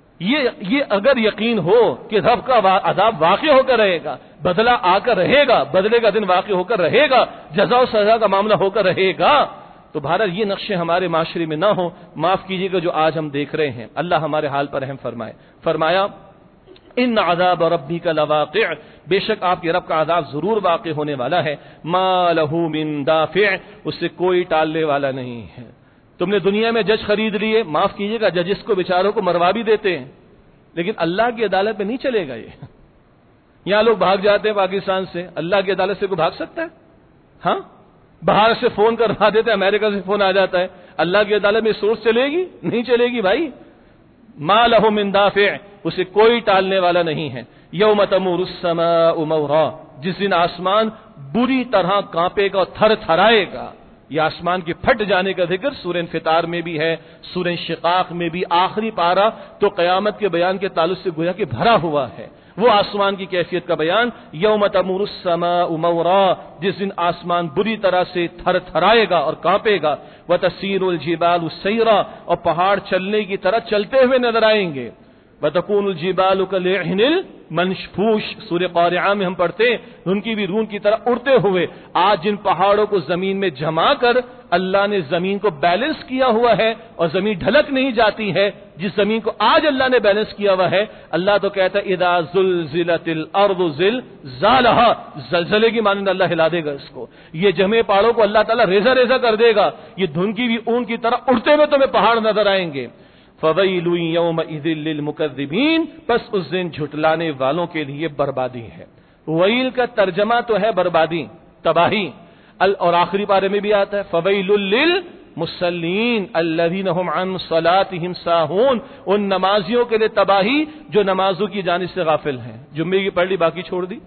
یہ اگر یقین ہو کہ رب کا عذاب واقع ہو کر رہے گا، بدلہ آ کر رہے گا، بدلے کا دن واقع ہو کر رہے گا، جزا و سزا کا معاملہ ہو کر رہے گا، تو بھارت یہ نقشے ہمارے معاشرے میں نہ ہو۔ معاف کیجیے گا جو آج ہم دیکھ رہے ہیں، اللہ ہمارے حال پر رحم فرمائے۔ فرمایا ان عذاب ربک لواقع، بے شک آپ کے رب کا عذاب ضرور واقع ہونے والا ہے۔ ما لہ من دافع، اس سے کوئی ٹالنے والا نہیں ہے۔ تم نے دنیا میں جج خرید لیے، معاف کیجیے گا ججز کو بیچاروں کو مروا بھی دیتے ہیں، لیکن اللہ کی عدالت میں نہیں چلے گا۔ یہ یہاں لوگ بھاگ جاتے ہیں پاکستان سے، اللہ کی عدالت سے کوئی بھاگ سکتا ہے؟ ہاں، باہر سے فون کروا دیتے ہیں، امریکہ سے فون آ جاتا ہے، اللہ کی عدالت میں سورس چلے گی؟ نہیں چلے گی بھائی۔ ما لہ من دافع، اسے کوئی ٹالنے والا نہیں ہے۔ یوم تمور السماء مورا، جس دن آسمان بری طرح کانپے گا اور تھر تھرائے گا۔ یہ آسمان کے پھٹ جانے کا ذکر سورہ انفطار میں بھی ہے، سورہ انشقاق میں بھی، آخری پارہ تو قیامت کے بیان کے تعلق سے گویا کہ بھرا ہوا ہے، وہ آسمان کی کیفیت کا بیان۔ یوم تمور السماء مورا، جس دن آسمان بری طرح سے تھر تھرائے گا اور کانپے گا۔ وتسیر الجبال سیرا، اور پہاڑ چلنے کی طرح چلتے ہوئے نظر آئیں گے۔ وتكون الجبال كالعهن المنفوش، سورہ قارعہ میں ہم پڑھتے ہیں، ان کی بھی رون کی طرح اڑتے ہوئے۔ آج جن پہاڑوں کو زمین میں جما کر اللہ نے زمین کو بیلنس کیا ہوا ہے اور زمین ڈھلک نہیں جاتی ہے، جس زمین کو آج اللہ نے بیلنس کیا ہوا ہے، اللہ تو کہتا ہے اذا زلزلت الارض زلزالها، زلزلے کی مانند اللہ ہلا دے گا اس کو۔ یہ جمے پہاڑوں کو اللہ تعالیٰ ریزہ ریزہ کر دے گا، یہ دھنکی بھی اون کی طرح اڑتے ہوئے تمہیں پہاڑ نظر آئیں گے۔ فَوَيْلٌ يَوْمَئِذٍ لِّلْمُكَذِّبِينَ، بس اس دن جھٹلانے والوں کے لیے بربادی ہے۔ ویل کا ترجمہ تو ہے بربادی، تباہی، اور آخری پارے میں بھی آتا ہے فَوَيْلٌ لِّلْمُصَلِّينَ الَّذِينَ هُمْ عَن صَلَاتِهِمْ سَاهُونَ، ان نمازیوں کے لیے تباہی جو نمازوں کی جانب سے غافل ہیں۔ جمعے کی پڑھ لی، باقی چھوڑ دی،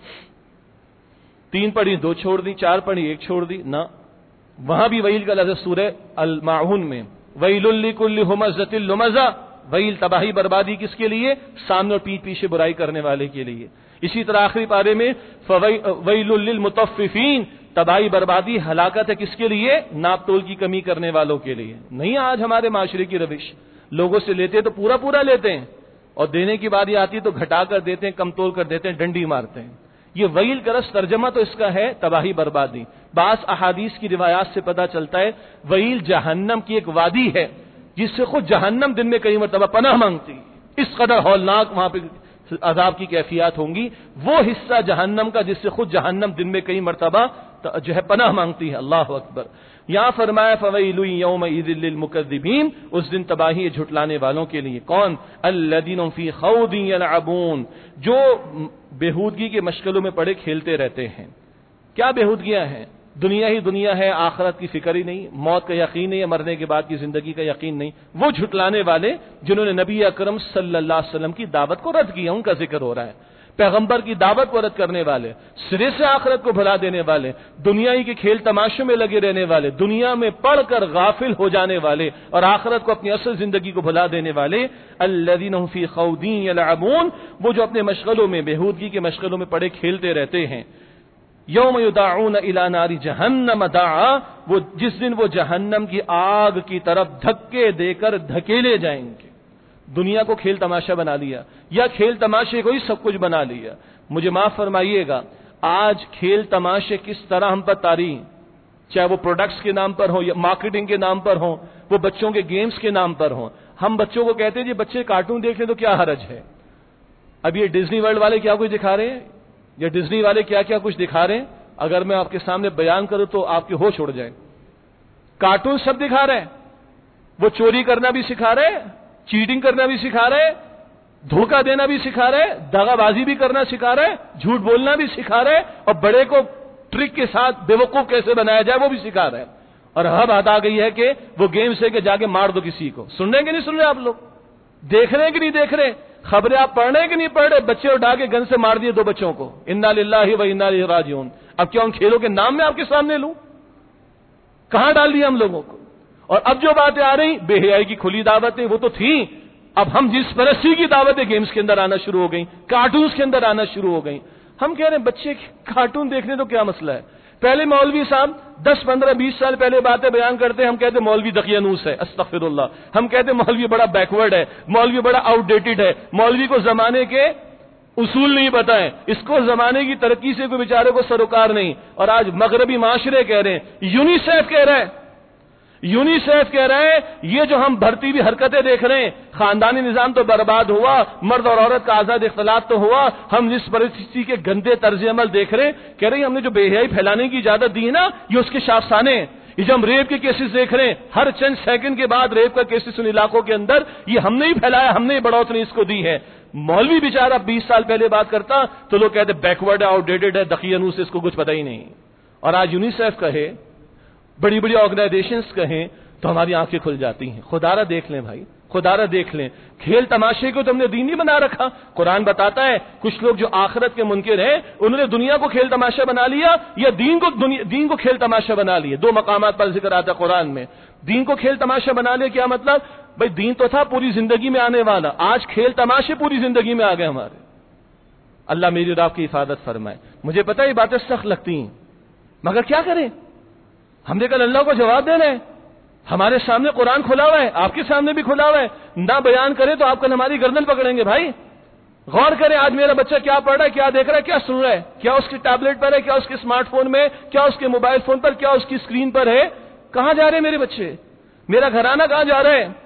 3 پڑھی 2 چھوڑ دی، 4 پڑھی 1 چھوڑ دی، نہ وہاں بھی ویل کا لفظ سورہ الماعون میں ویل لکل ہمزۃ لمزہ، ویل تباہی بربادی کس کے لیے؟ سامنے اور پیٹ پیچھے برائی کرنے والے کے لیے۔ اسی طرح آخری پارے میں ویل للمطففین، تباہی بربادی ہلاکت ہے کس کے لیے؟ ناپ تول کی کمی کرنے والوں کے لیے۔ نہیں آج ہمارے معاشرے کی روش، لوگوں سے لیتے تو پورا پورا لیتے ہیں، اور دینے کی باری آتی ہے تو گھٹا کر دیتے ہیں، کم تول کر دیتے ہیں، ڈنڈی مارتے ہیں۔ یہ ویل کا رس ترجمہ تو اس کا ہے تباہی بربادی۔ بعض احادیث کی روایات سے پتہ چلتا ہے ویل جہنم کی ایک وادی ہے جس سے خود جہنم دن میں کئی مرتبہ پناہ مانگتی، اس قدر ہولناک وہاں پہ عذاب کی کیفیات ہوں گی، وہ حصہ جہنم کا جس سے خود جہنم دن میں کئی مرتبہ جو ہے پناہ مانگتی ہے۔ اللہ اکبر۔ یہاں فرمایا فویل یومئذ للمکذبین، اس دن تباہی ہے جھٹلانے والوں کے لیے۔ کون؟ الذین فی خوض یلعبون، جو بےہودگی کے مشغلوں میں پڑے کھیلتے رہتے ہیں۔ کیا بےہودگیاں ہیں؟ دنیا ہی دنیا ہے، آخرت کی فکر ہی نہیں، موت کا یقین نہیں ہے، مرنے کے بعد کی زندگی کا یقین نہیں۔ وہ جھٹلانے والے جنہوں نے نبی اکرم صلی اللہ علیہ وسلم کی دعوت کو رد کیا، ان کا ذکر ہو رہا ہے۔ پیغمبر کی دعوت کو رد کرنے والے، سرے سے آخرت کو بھلا دینے والے، دنیا ہی کے کھیل تماشوں میں لگے رہنے والے، دنیا میں پڑھ کر غافل ہو جانے والے اور آخرت کو اپنی اصل زندگی کو بھلا دینے والے۔ الذین هم فی خوض یلعبون، وہ جو اپنے مشغلوں میں، بےہودگی کے مشغلوں میں پڑے کھیلتے رہتے ہیں۔ یوم یدعون الی نار جہنم دعا، وہ جس دن وہ جہنم کی آگ کی طرف دھکے دے کر دھکیلے جائیں گے۔ دنیا کو کھیل تماشا بنا لیا، یا کھیل تماشے کو ہی سب کچھ بنا لیا۔ مجھے معاف فرمائیے گا، آج کھیل تماشے کس طرح ہم پر طاری، چاہے وہ پروڈکٹس کے نام پر ہوں یا مارکیٹنگ کے نام پر ہوں، وہ بچوں کے گیمز کے نام پر ہوں۔ ہم بچوں کو کہتے ہیں جی بچے کارٹون دیکھ لیں تو کیا حرج ہے۔ اب یہ ڈزنی ورلڈ والے کیا کچھ دکھا رہے ہیں، یا ڈزنی والے کیا کیا کچھ دکھا رہے ہیں، اگر میں آپ کے سامنے بیان کروں تو آپ کے ہوش اڑ جائیں۔ کارٹون سب دکھا رہے ہیں، وہ چوری کرنا بھی سکھا رہے ہیں، چیٹنگ کرنا بھی سکھا رہے، دھوکہ دینا بھی سکھا رہے، دغا بازی بھی کرنا سکھا رہے، جھوٹ بولنا بھی سکھا رہے، اور بڑے کو ٹرک کے ساتھ بیوقوف کیسے بنایا جائے وہ بھی سکھا رہے۔ اور اب بات آ گئی ہے کہ وہ گیمز ہے کہ جا کے مار دو کسی کو۔ سن رہے کہ نہیں سن رہے آپ لوگ؟ دیکھ رہے ہیں کہ نہیں دیکھ رہے؟ خبریں آپ پڑھ رہے ہیں کہ نہیں پڑھ رہے؟ بچے اٹھا کے گن سے مار دیے 2 بچوں کو۔ انا للہ و انا الیہ راجعون۔ اب کیا ان کھیلوں کے نام میں آپ کے سامنے لوں؟ کہاں ڈال دیا ہم لوگوں کو؟ اور اب جو باتیں آ رہی بے حیائی کی کھلی دعوتیں، وہ تو تھیں، اب ہم جس پرستی کی دعوتیں گیمز کے اندر آنا شروع ہو گئیں، کارٹونز کے اندر آنا شروع ہو گئیں۔ ہم کہہ رہے ہیں بچے کارٹون دیکھنے تو کیا مسئلہ ہے؟ پہلے مولوی صاحب 10 15 20 سال پہلے باتیں بیان کرتے ہیں، ہم کہتے مولوی دقیانوس ہے، استغفر اللہ۔ ہم کہتے مولوی بڑا بیکورڈ ہے، مولوی بڑا آؤٹ ڈیٹڈ ہے، مولوی کو زمانے کے اصول نہیں پتہ ہے، اس کو زمانے کی ترقی سے کوئی بیچارے کو سروکار نہیں۔ اور آج مغربی معاشرے کہہ رہے ہیں، یونیسیف کہہ رہا ہے، یونیسیف کہہ رہے ہیں یہ جو ہم بھرتی ہوئی حرکتیں دیکھ رہے ہیں، خاندانی نظام تو برباد ہوا، مرد اور عورت کا آزاد اختلاط تو ہوا، ہم جس پرستی کے گندے طرز عمل دیکھ رہے ہیں، کہہ رہے ہیں ہم نے جو بے حیائی پھیلانے کی اجازت دی ہے نا، یہ اس کے شاخسانے ہیں۔ یہ جو ہم ریپ کے کیسز دیکھ رہے ہیں، ہر چند سیکنڈ کے بعد ریپ کا کیسز ان علاقوں کے اندر، یہ ہم نے ہی پھیلایا، ہم نے ہی بڑھوتری اس کو دی ہے۔ مولوی بیچارہ 20 سال پہلے بات کرتا تو لوگ کہتے بیکورڈ ہے، آؤٹ ڈیٹڈ ہے، دقیانوس، اس کو کچھ پتہ ہی نہیں۔ اور آج یونیسیف کہے، بڑی بڑی آرگنائزیشنز کہیں تو ہماری آنکھیں کھل جاتی ہیں۔ خدا را دیکھ لیں بھائی، خدا را دیکھ لیں، کھیل تماشے کو تو ہم نے دین نہیں بنا رکھا۔ قرآن بتاتا ہے کچھ لوگ جو آخرت کے منکر ہیں انہوں نے دنیا کو کھیل تماشا بنا لیا، یا دین کو کھیل تماشا بنا لیا۔ 2 مقامات پر ذکر آتا ہے قرآن میں، دین کو کھیل تماشا بنا لیا۔ کیا مطلب؟ بھائی دین تو تھا پوری زندگی میں آنے والا، آج کھیل تماشے پوری زندگی میں آ گئے ہمارے۔ اللہ میری اور آپ کی حفاظت فرمائے۔ مجھے پتہ یہ باتیں سخت لگتی ہیں، مگر کیا کریں؟ ہم نے کل اللہ کو جواب دینا ہے۔ ہمارے سامنے قرآن کھلا ہوا ہے، آپ کے سامنے بھی کھلا ہوا ہے، نہ بیان کریں تو آپ کل ہماری گردن پکڑیں گے۔ بھائی غور کریں، آج میرا بچہ کیا پڑھ رہا ہے، کیا دیکھ رہا ہے، کیا سن رہا ہے، کیا اس کے ٹیبلٹ پر ہے، کیا اس کے اسمارٹ فون میں، کیا اس کے موبائل فون پر، کیا اس کی اسکرین پر ہے۔ کہاں جا رہے ہیں میرے بچے؟ میرا گھرانہ کہاں جا رہا ہے؟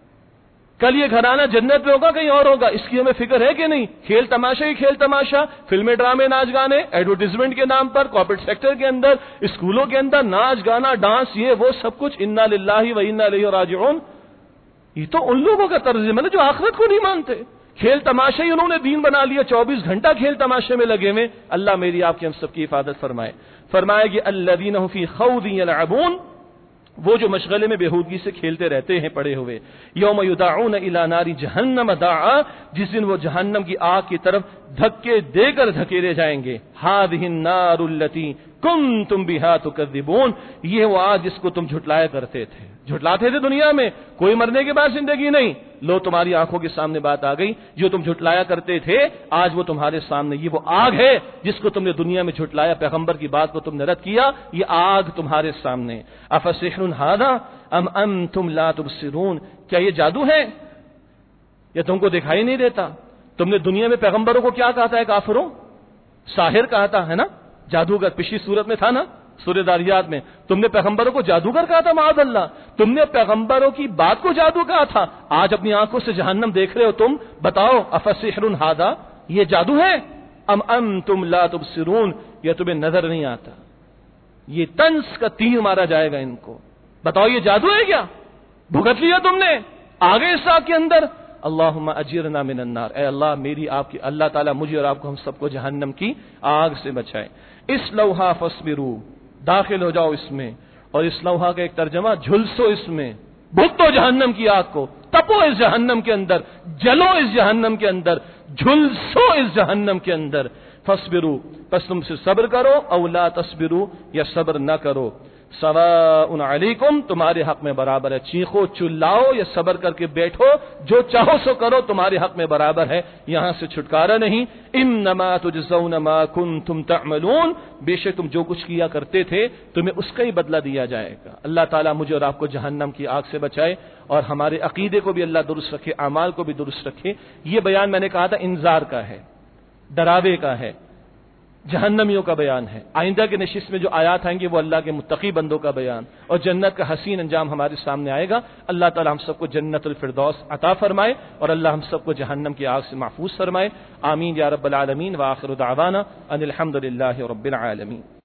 کل یہ گھرانہ جنت میں ہوگا کہیں اور ہوگا، اس کی ہمیں فکر ہے کہ نہیں؟ کھیل تماشا ہی کھیل تماشا، فلمیں، ڈرامے، ناچ گانے، ایڈورٹیزمنٹ کے نام پر، کارپوریٹ سیکٹر کے اندر، اسکولوں کے اندر ناچ گانا، ڈانس، یہ وہ سب کچھ۔ انا للہ و انا الیہ راجعون۔ یہ تو ان لوگوں کا طرز عمل ہے جو آخرت کو نہیں مانتے۔ کھیل تماشا ہی انہوں نے دین بنا لیا، 24 گھنٹہ کھیل تماشے میں لگے ہوئے۔ اللہ میری آپ کی ہم سب کی حفاظت فرمائے۔ فرمائے کہ الذین هم فی خوض یلعبون، وہ جو مشغلے میں بےہودگی سے کھیلتے رہتے ہیں پڑے ہوئے۔ یوم یدعون الی نار جہنم دعا، جس دن وہ جہنم کی آگ کی طرف دھکے دے کر دھکیلے جائیں گے۔ ہذہ النار التی کنتم بها تکذبون، یہ وہ آگ جس کو تم جھٹلایا کرتے تھے، جھٹلاتے تھے دنیا میں، کوئی مرنے کے بعد زندگی نہیں۔ لو تمہاری آنکھوں کے سامنے بات آ گئی، جو تم جھٹلایا کرتے تھے آج وہ تمہارے سامنے، یہ وہ آگ ہے جس کو تم نے دنیا میں جھٹلایا، پیغمبر کی بات کو تم نے رد کیا، یہ آگ تمہارے سامنے۔ افسحر ھذا ام انتم لا تبصرون، کیا یہ جادو ہے یا تم کو دکھائی نہیں دیتا؟ تم نے دنیا میں پیغمبروں کو کیا کہا تھا؟ کافروں، ساحر کہا تھا، ہے نا؟ جادوگر پچھلی صورت میں تھا نا، سورہ داریات میں تم نے پیغمبروں کو جادوگر کہا تھا، معاذ اللہ، تم نے پیغمبروں کی بات کو جادو کہا تھا۔ آج اپنی آنکھوں سے جہنم دیکھ رہے ہو تم، بتاؤ افسحر ھذا، یہ جادو ہے؟ ام انتم لا تبصرون، یہ تمہیں نظر نہیں آتا؟ یہ طنز کا تیر مارا جائے گا ان کو. بتاؤ یہ جادو ہے کیا؟ بھگت لیا تم نے، آگے اس آگ کے اندر. اللہم اجرنا من النار، اے اللہ میری آپ کی، اللہ تعالیٰ مجھے اور آپ کو ہم سب کو جہنم کی آگ سے بچائے. اسلوہا فاصبروا، داخل ہو جاؤ اس میں. اور اسلوہا کا ایک ترجمہ جھلسو اس میں، بھگتو جہنم کی آگ کو، تپو اس جہنم کے اندر، جلو اس جہنم کے اندر، جھلسو اس جہنم کے اندر. فاصبروا، پس تم سے صبر کرو، او لا تصبروا، یا صبر نہ کرو. سواء علیکم، تمہارے حق میں برابر ہے. چیخو چلاؤ یا صبر کر کے بیٹھو، جو چاہو سو کرو، تمہارے حق میں برابر ہے، یہاں سے چھٹکارا نہیں. انما تجزون ما کنتم تعملون، بے شک تم جو کچھ کیا کرتے تھے تمہیں اس کا ہی بدلہ دیا جائے گا. اللہ تعالیٰ مجھے اور آپ کو جہنم کی آگ سے بچائے اور ہمارے عقیدے کو بھی اللہ درست رکھے، اعمال کو بھی درست رکھے. یہ بیان میں نے کہا تھا انذار کا ہے، ڈراوے کا ہے، جہنمیوں کا بیان ہے. آئندہ کے نشست میں جو آیات آئیں گے وہ اللہ کے متقی بندوں کا بیان اور جنت کا حسین انجام ہمارے سامنے آئے گا. اللہ تعالی ہم سب کو جنت الفردوس عطا فرمائے اور اللہ ہم سب کو جہنم کی آگ سے محفوظ فرمائے. آمین یا رب العالمین. وآخر دعوانا ان الحمد للہ رب العالمین.